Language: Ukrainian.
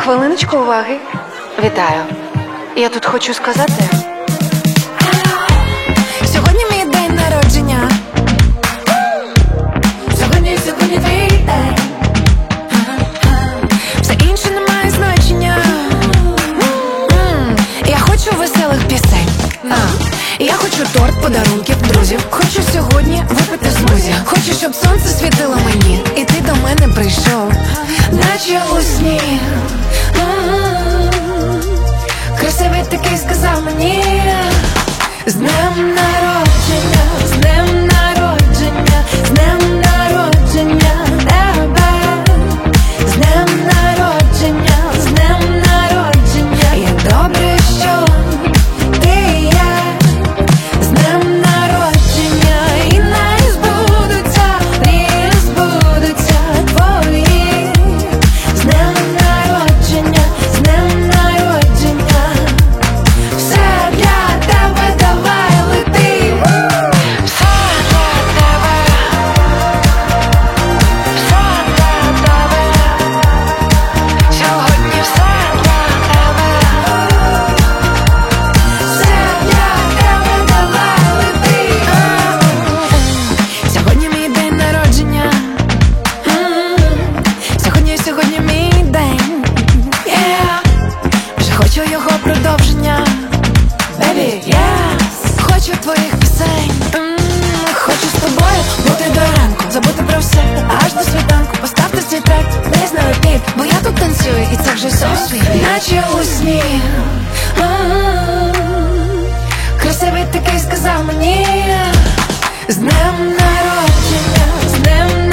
Хвилиночку уваги. Вітаю. Я тут хочу сказати. Сьогодні мій день народження. Сьогодні твій день. Все інше не має значення. Я хочу веселих пісень. Я хочу торт, подарунків, друзів. Хочу сьогодні випити смузі. Хочу, щоб сонце світило мені, і ти до мене прийшов, наче у сні. Красивий такий сказав мені: з днем народження, з днем народження, з днем народження тебе, з днем народження, з днем народження. Як добре, що ти є, з днем народження, і не збудуться, мрії збудуться твої. З днем народження, з днем народження, все для тебе, давай лети. Все для тебе, все для тебе, сьогодні все для тебе, все для тебе, давай лети. Сьогодні мій день народження. Сьогодні мій день. Вже хочу його продовження. Baby, yes. Хочу твоїх пісень. Хочу з тобою бути до ранку, забути про все, аж до світанку. Поставте цей трек десь на репіт, бо я тут танцюю, і це вже зовсім наче у сні. Красивий такий сказав мені: з днем народження, з днем